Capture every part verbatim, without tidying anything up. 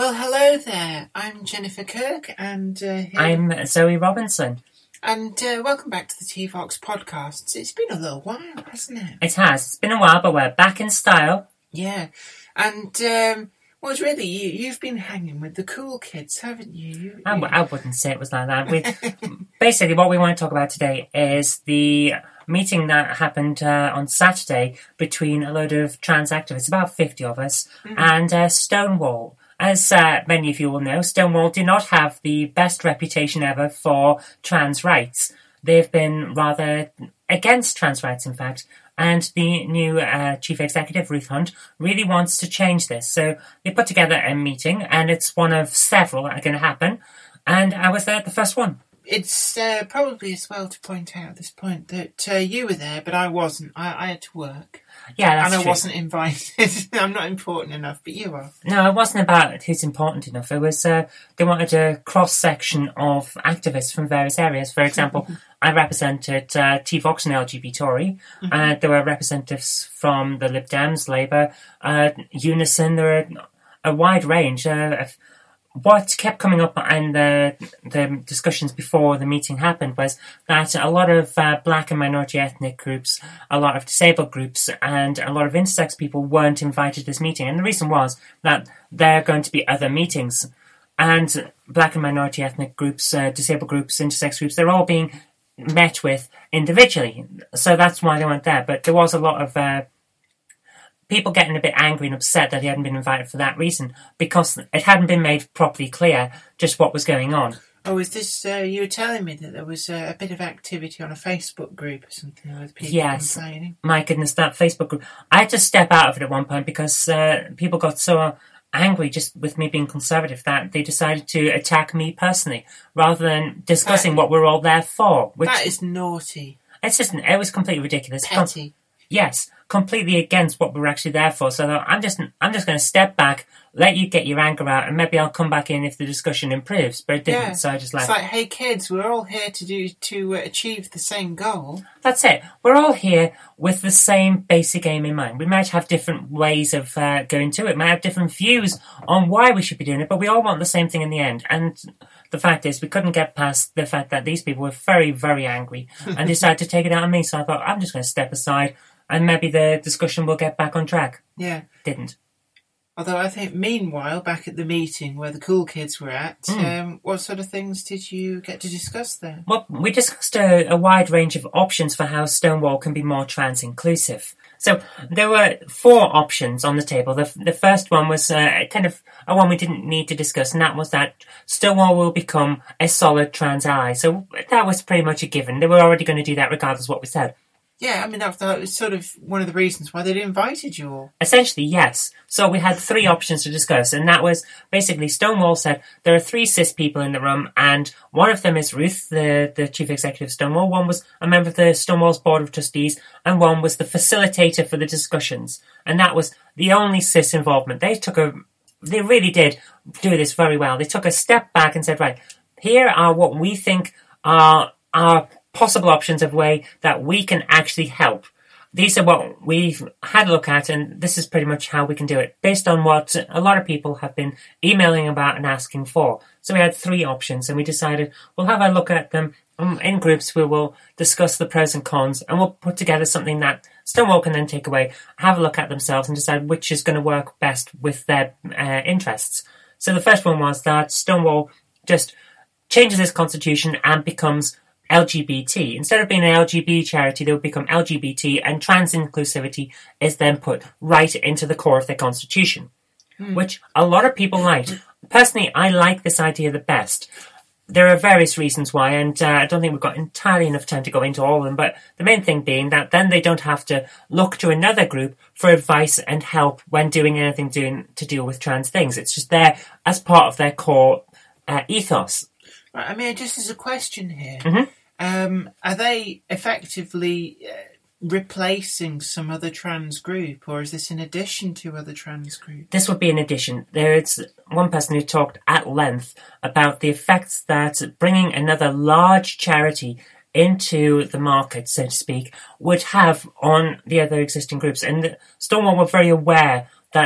Well, hello there. I'm Jennifer Kirk, and uh, here... I'm Zoe Robinson. And uh, welcome back to the T Vox podcast. It's been a little while, hasn't it? It has. It's been a while, but we're back in style. Yeah, and um, well, it's really you. You've been hanging with the cool kids, haven't you? you, I, you... I wouldn't say it was like that. We basically what we want to talk about today is the meeting that happened uh, on Saturday between a load of trans activists, about fifty of us, mm. and uh, Stonewall. As uh, many of you will know, Stonewall do not have the best reputation ever for trans rights. They've been rather against trans rights, in fact, and the new uh, chief executive, Ruth Hunt, really wants to change this. So they put together a meeting, and it's one of several that are going to happen, and I was there at the first one. It's uh, probably as well to point out at this point that uh, you were there, but I wasn't. I, I had to work. Yeah, that's And I true. wasn't invited. I'm not important enough, but you are. No, it wasn't about who's important enough. It was, uh, they wanted a cross-section of activists from various areas. For example, I represented uh, T Vox and L G B Tory. Mm-hmm. Uh, there were representatives from the Lib Dems, Labour, uh, Unison. There were a wide range uh, of... What kept coming up in the, the discussions before the meeting happened was that a lot of uh, black and minority ethnic groups, a lot of disabled groups, and a lot of intersex people weren't invited to this meeting. And the reason was that there are going to be other meetings. And black and minority ethnic groups, uh, disabled groups, intersex groups, they're all being met with individually. So that's why they weren't there. But there was a lot of... Uh, people getting a bit angry and upset that he hadn't been invited for that reason, because it hadn't been made properly clear just what was going on. Oh, is this, uh, you were telling me that there was uh, a bit of activity on a Facebook group or something with people yes. complaining? My goodness, that Facebook group. I had to step out of it at one point because uh, people got so angry just with me being conservative that they decided to attack me personally rather than discussing that, what we're all there for. Which, that is naughty. It's just, it was completely ridiculous. Petty. Com- yes. completely against what we're actually there for. So I'm just I'm just going to step back, let you get your anger out, and maybe I'll come back in if the discussion improves. But it didn't, yeah. so I just left. It's like, hey kids, we're all here to do to uh, achieve the same goal. That's it. We're all here with the same basic aim in mind. We might have different ways of uh, going to it, might have different views on why we should be doing it, but we all want the same thing in the end. And the fact is, we couldn't get past the fact that these people were very, very angry and decided to take it out on me. So I thought, I'm just going to step aside. And maybe the discussion will get back on track. Yeah. Didn't. Although I think, meanwhile, back at the meeting where the cool kids were at, mm. um, what sort of things did you get to discuss there? Well, we discussed a, a wide range of options for how Stonewall can be more trans-inclusive. So there were four options on the table. The, the first one was uh, kind of a one we didn't need to discuss, and that was that Stonewall will become a solid trans ally. So that was pretty much a given. They were already going to do that regardless of what we said. Yeah, I mean, that was sort of one of the reasons why they'd invited you all. Essentially, yes. So we had three options to discuss, and that was basically Stonewall said there are three cis people in the room, and one of them is Ruth, the, the chief executive of Stonewall, one was a member of the Stonewall's board of trustees, and one was the facilitator for the discussions. And that was the only cis involvement. They took a, they really did do this very well. They took a step back and said, right, here are what we think are our possible options of way that we can actually help. These are what we've had a look at, and this is pretty much how we can do it, based on what a lot of people have been emailing about and asking for. So we had three options, and we decided we'll have a look at them in groups. We will discuss the pros and cons, and we'll put together something that Stonewall can then take away, have a look at themselves, and decide which is going to work best with their uh, interests. So the first one was that Stonewall just changes its constitution and becomes L G B T. Instead of being an L G B T charity, they would become L G B T, and trans inclusivity is then put right into the core of their constitution, mm. which a lot of people liked. Personally, I like this idea the best. There are various reasons why, and uh, I don't think we've got entirely enough time to go into all of them, but the main thing being that then they don't have to look to another group for advice and help when doing anything doing to deal with trans things. It's just there as part of their core uh, ethos. Right, I mean, just as a question here, mm-hmm. um, are they effectively uh, replacing some other trans group, or is this in addition to other trans groups? This would be in addition. There's one person who talked at length about the effects that bringing another large charity into the market, so to speak, would have on the other existing groups. And Stonewall were very aware that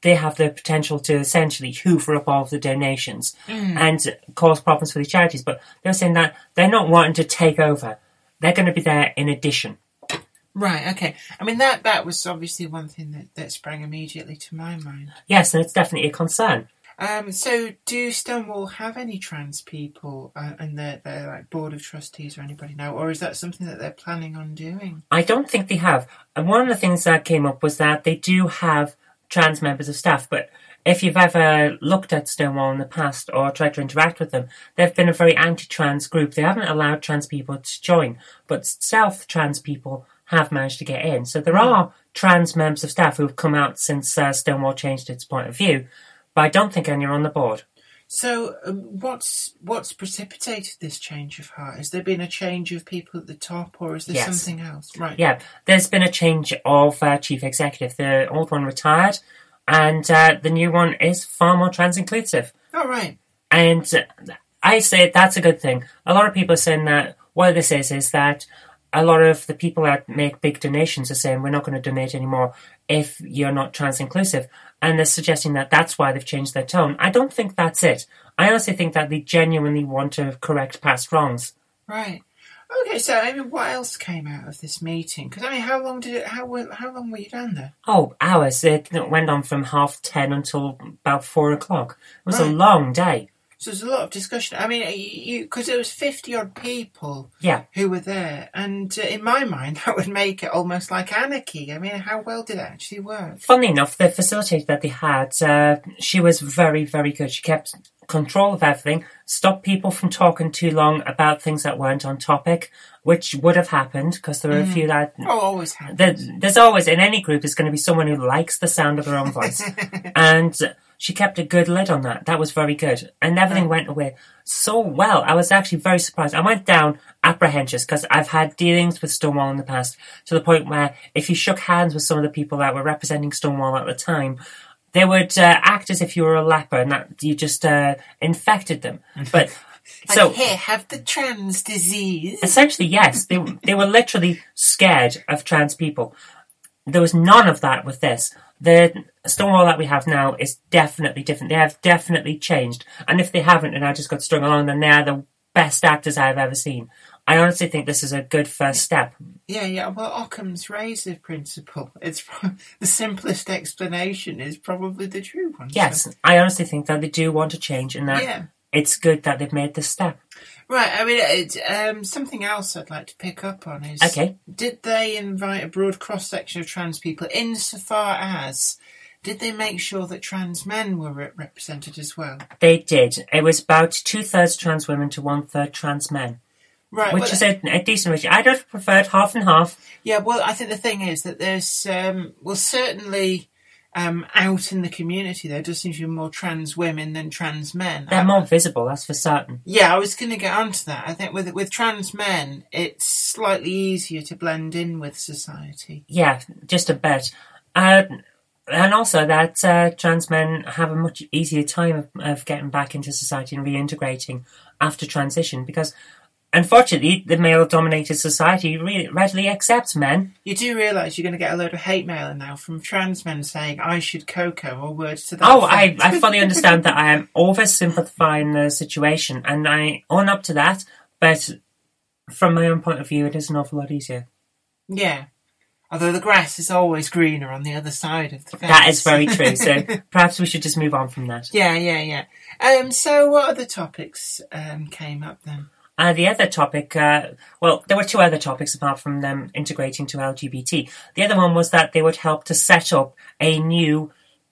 they have the potential to essentially hoover up all of the donations Mm. and cause problems for the charities. But they're saying that they're not wanting to take over. They're going to be there in addition. Right, okay. I mean, that, that was obviously one thing that, that sprang immediately to my mind. Yes, and it's definitely a concern. Um, so, do Stonewall have any trans people uh, in their, their like board of trustees or anybody now, or is that something that they're planning on doing? I don't think they have. And one of the things that came up was that they do have trans members of staff, but if you've ever looked at Stonewall in the past or tried to interact with them, they've been a very anti-trans group. They haven't allowed trans people to join, but self-trans people have managed to get in. So there are trans members of staff who have come out since uh, Stonewall changed its point of view, but I don't think any are on the board. So, um, what's what's precipitated this change of heart? Has there been a change of people at the top, or is there Yes. something else? Right. Yeah, there's been a change of uh, chief executive. The old one retired, and uh, the new one is far more trans-inclusive. Oh, right. And uh, I say that's a good thing. A lot of people are saying that what this is is that a lot of the people that make big donations are saying we're not going to donate anymore if you're not trans-inclusive. And they're suggesting that that's why they've changed their tone. I don't think that's it. I honestly think that they genuinely want to correct past wrongs. Right. Okay, so I mean, what else came out of this meeting? Because I mean, how long did it? How were- how long were you down there? Oh, hours. It went on from half ten until about four o'clock. It was Right. a long day. So there's a lot of discussion. I mean, you because there was fifty odd people Yeah. who were there, and uh, in my mind, that would make it almost like anarchy. I mean, how well did it actually work? Funnily enough, the facilitator that they had, uh, she was very, very good. She kept control of everything, stopped people from talking too long about things that weren't on topic, which would have happened because there were a few that... Oh, always happens. There, there's always, in any group, there's going to be someone who likes the sound of their own voice. And she kept a good lid on that. That was very good. And everything went away so well. I was actually very surprised. I went down apprehensive because I've had dealings with Stonewall in the past to the point where if you shook hands with some of the people that were representing Stonewall at the time, they would uh, act as if you were a leper and that you just uh, infected them. But Like, so here, have the trans disease. essentially, yes, they they were literally scared of trans people. There was none of that with this. The Stonewall that we have now is definitely different. They have definitely changed. And if they haven't and I just got strung along, then they are the best actors I've ever seen. I honestly think this is a good first step. Yeah, yeah. Well, Occam's razor principle. It's pro- the simplest explanation is probably the true one. Yes, so- I honestly think that they do want to change and that Yeah. it's good that they've made this step. Right. I mean, it, um, something else I'd like to pick up on is: Okay. did they invite a broad cross section of trans people? Insofar as, did they make sure that trans men were re- represented as well? They did. It was about two-thirds trans women to one-third trans men, Right. which well, is a, a decent ratio. I'd have preferred half and half. Yeah, well, I think the thing is that there's, um, well, certainly um, out in the community, there does seem to be more trans women than trans men. They're I- more visible, that's for certain. Yeah, I was going to get onto that. I think with with trans men, it's slightly easier to blend in with society. Yeah, just a bit. Uh, and also that uh, trans men have a much easier time of, of getting back into society and reintegrating after transition because, unfortunately, the male-dominated society really readily accepts men. You do realise you're going to get a load of hate mail now from trans men saying, I should cocoa, or words to that Oh, I, effect. I fully understand that I am over-sympathifying the situation, and I own up to that, but from my own point of view, it is an awful lot easier. Yeah. Although the grass is always greener on the other side of the fence. That is very true, so perhaps we should just move on from that. Yeah, yeah, yeah. Um, so what other topics um, came up then? Uh, the other topic, uh, well, there were two other topics apart from them integrating to L G B T. The other one was that they would help to set up a new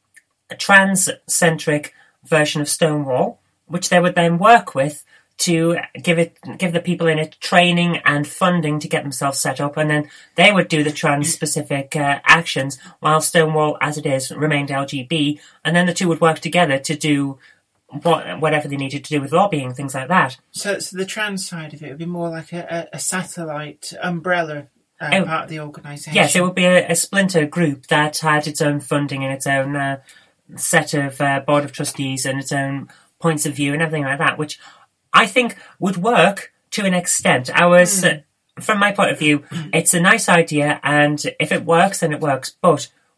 trans-centric version of Stonewall, which they would then work with to give it, give the people in it training and funding to get themselves set up, and then they would do the trans-specific uh, actions, while Stonewall, as it is, remained L G B, and then the two would work together to do what, whatever they needed to do with lobbying, things like that. So, so the trans side of it would be more like a, a, a satellite umbrella uh, Oh, part of the organisation. Yes, it would be a, a splinter group that had its own funding and its own uh, set of uh, board of trustees and its own points of view and everything like that, which I think would work to an extent. I was, uh, from my point of view, it's a nice idea, and if it works, then it works. But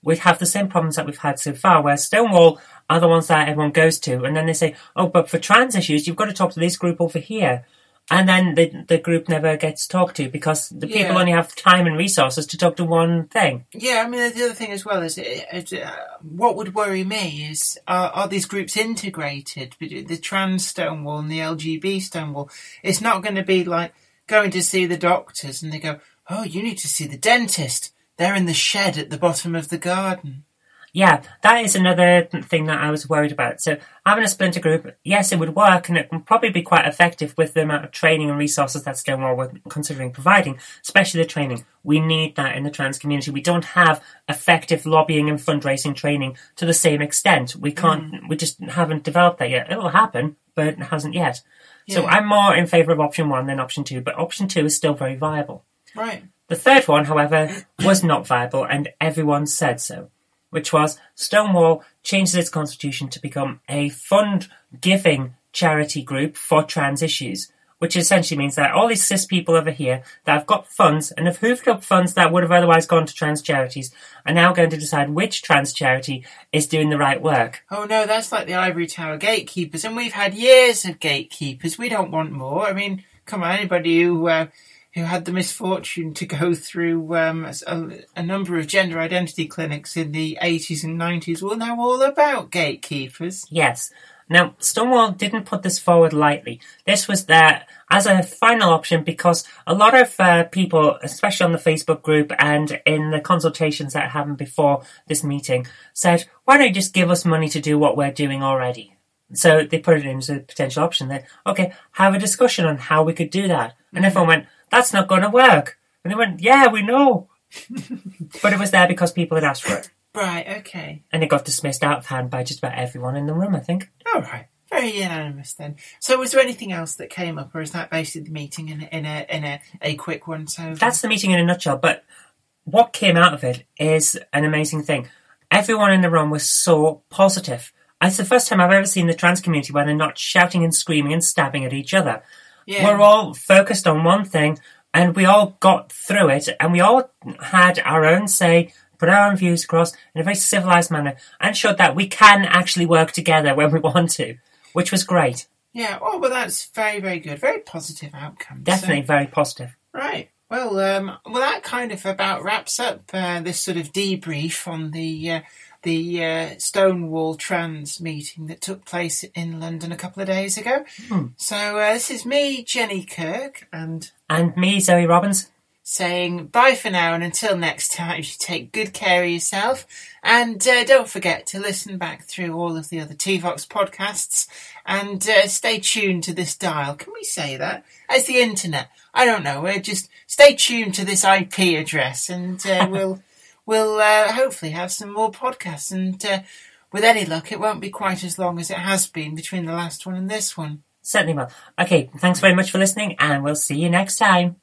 we'd have the same problems that we've had so far, where Stonewall are the ones that everyone goes to, and then they say, oh, but for trans issues, you've got to talk to this group over here. And then the the group never gets talked to because the Yeah. people only have time and resources to talk to one thing. Yeah, I mean, the other thing as well is, it, it, uh, what would worry me is, uh, are these groups integrated? The trans Stonewall and the L G B Stonewall. It's not going to be like going to see the doctors and they go, oh, you need to see the dentist. They're in the shed at the bottom of the garden. Yeah, that is another thing that I was worried about. So having a splinter group, yes, it would work, and it would probably be quite effective with the amount of training and resources that Stonewall were considering providing, especially the training. We need that in the trans community. We don't have effective lobbying and fundraising training to the same extent. We can't, mm. we just haven't developed that yet. It'll happen, but it hasn't yet. Yeah. So I'm more in favour of option one than option two, but option two is still very viable. Right. The third one, however, was not viable, and everyone said so, which was Stonewall changes its constitution to become a fund-giving charity group for trans issues, which essentially means that all these cis people over here that have got funds and have hooved up funds that would have otherwise gone to trans charities are now going to decide which trans charity is doing the right work. Oh no, that's like the Ivory Tower gatekeepers, and we've had years of gatekeepers. We don't want more. I mean, come on, anybody who... Uh... who had the misfortune to go through um, a, a number of gender identity clinics in the eighties and nineties will know all about gatekeepers. Yes. Now, Stonewall didn't put this forward lightly. This was there as a final option because a lot of uh, people, especially on the Facebook group and in the consultations that happened before this meeting, said, why don't you just give us money to do what we're doing already? So they put it in as a potential option. That, okay, have a discussion on how we could do that. And everyone went, that's not going to work. And they went, yeah, we know. But it was there because people had asked for it. Right, okay. And it got dismissed out of hand by just about everyone in the room, I think. All right. Very unanimous then. So was there anything else that came up, or is that basically the meeting in a, in a, in a, a quick once over? That's the meeting in a nutshell, but what came out of it is an amazing thing. Everyone in the room was so positive. It's the first time I've ever seen the trans community where they're not shouting and screaming and stabbing at each other. Yeah. We're all focused on one thing, and we all got through it, and we all had our own say, put our own views across in a very civilised manner, and showed that we can actually work together when we want to, which was great. Yeah, oh, well, that's very, very good. Very positive outcome. Definitely so. very positive. Right. Well, um, well, that kind of about wraps up uh, this sort of debrief on the... Uh, the uh, Stonewall trans meeting that took place in London a couple of days ago. Hmm. So uh, this is me, Jenny Kirk, and... And me, Zoe Robbins. Saying bye for now, and until next time, you should take good care of yourself. And uh, don't forget to listen back through all of the other T VOX podcasts and uh, stay tuned to this dial. Can we say that? As the internet. I don't know. We're just stay tuned to this I P address, and uh, we'll... We'll uh, hopefully have some more podcasts, and uh, with any luck, it won't be quite as long as it has been between the last one and this one. Certainly will. Okay, thanks very much for listening, and we'll see you next time.